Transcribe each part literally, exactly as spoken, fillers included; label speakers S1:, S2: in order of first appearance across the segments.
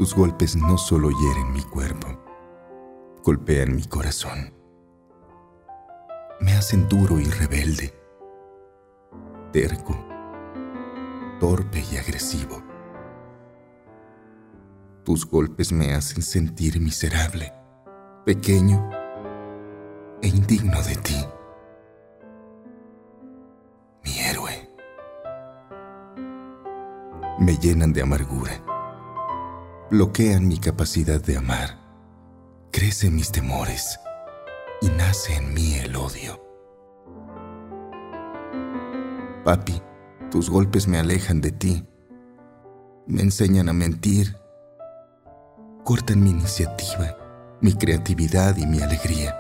S1: Tus golpes no solo hieren mi cuerpo, golpean mi corazón. Me hacen duro y rebelde, terco, torpe y agresivo. Tus golpes me hacen sentir miserable, pequeño e indigno de ti. Mi héroe. Me llenan de amargura, bloquean mi capacidad de amar, crecen mis temores y nace en mí el odio. Papi, tus golpes me alejan de ti, me enseñan a mentir, cortan mi iniciativa, mi creatividad y mi alegría.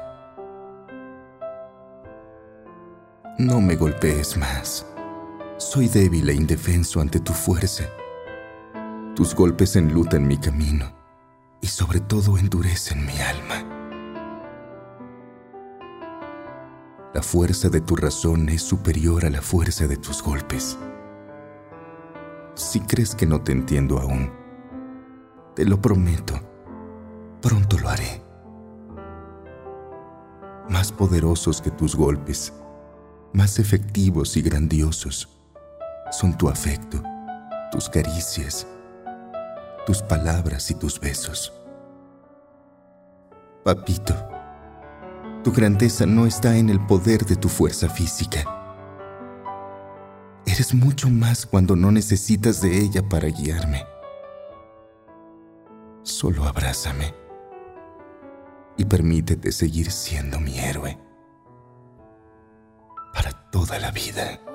S1: No me golpees más. Soy débil e indefenso ante tu fuerza. Tus golpes enlutan mi camino y sobre todo endurecen mi alma. La fuerza de tu razón es superior a la fuerza de tus golpes. Si crees que no te entiendo aún, te lo prometo, pronto lo haré. Más poderosos que tus golpes, más efectivos y grandiosos, son tu afecto, tus caricias, tus palabras y tus besos. Papito, tu grandeza no está en el poder de tu fuerza física. Eres mucho más cuando no necesitas de ella para guiarme. Solo abrázame y permítete seguir siendo mi héroe para toda la vida.